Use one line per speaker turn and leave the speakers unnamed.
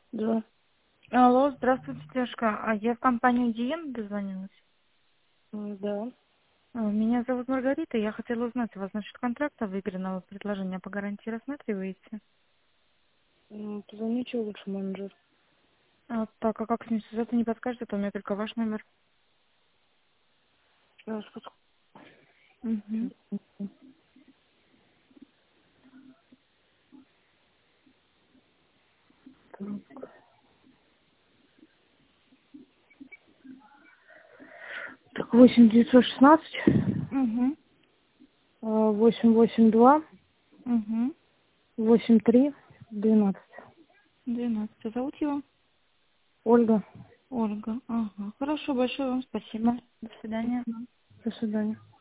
Да.
Алло, здравствуйте, девушка. Я в компанию Диен дозвонилась.
Да.
Меня зовут Маргарита. Я хотела узнать, у вас насчет контракта выигранного предложения по гарантии рассматриваете?
Позвоните лучше менеджер.
Так, а как с ним связаться, не подскажете, то у меня только ваш номер.
Сейчас
Угу.
подскажу. Так, 8916
Угу.
882
Угу.
8312.
12. Зовут его?
Ольга.
Ольга. Ага. Хорошо, большое вам спасибо. До свидания.
До свидания.